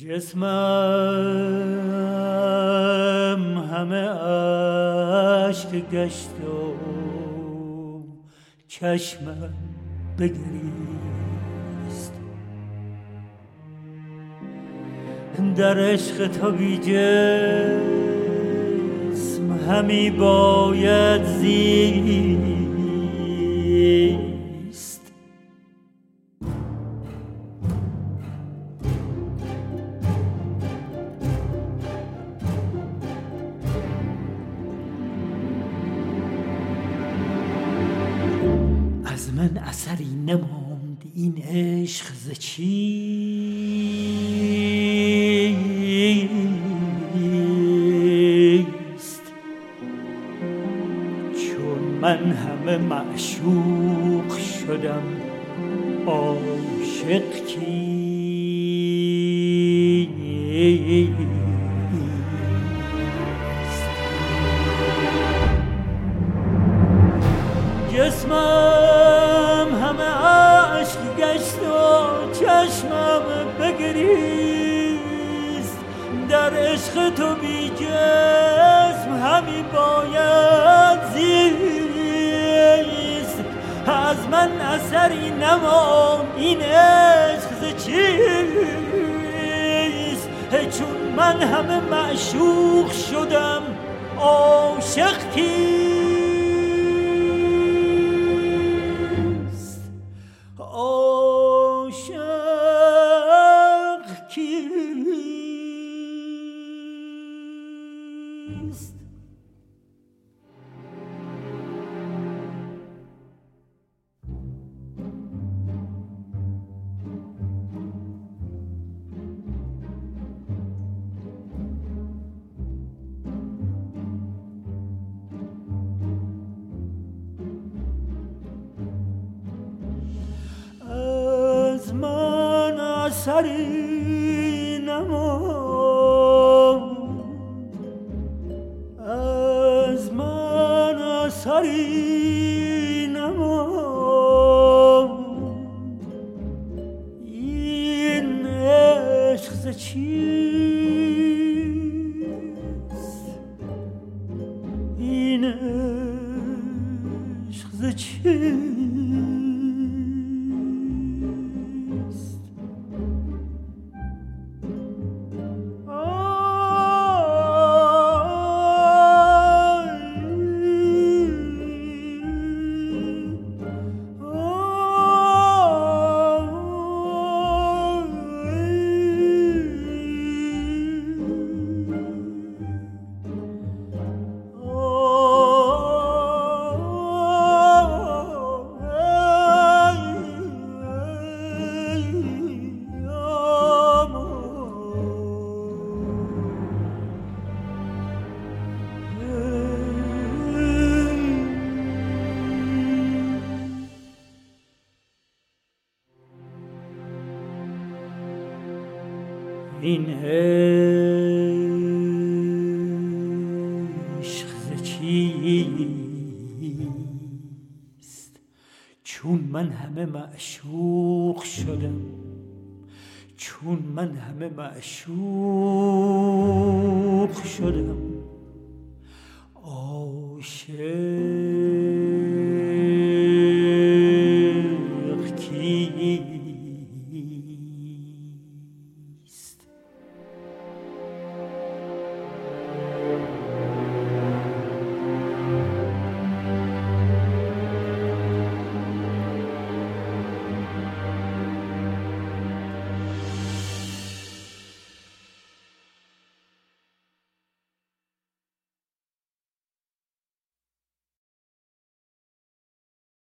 جسمم همه اشک گشت و چشمم بگریست. در عشق تو بی جسم همی باید زیست. از من اثری نماند این عشق ز چیست. چون من همه معشوق شدم عاشق کیست. جسمم همه عشق گشت و چشمم بگریست. در عشق تو بی جسم همی باید زیست. از من اثری نماند این عشق ز چیست. چون من همه معشوق شدم عاشق کیست. از من اثری نماند، از من اثری نماند این عشق ز چیست. این عشق ز چیست. این عشق ز چیست. چون من همه معشوق شدم، چون من همه معشوق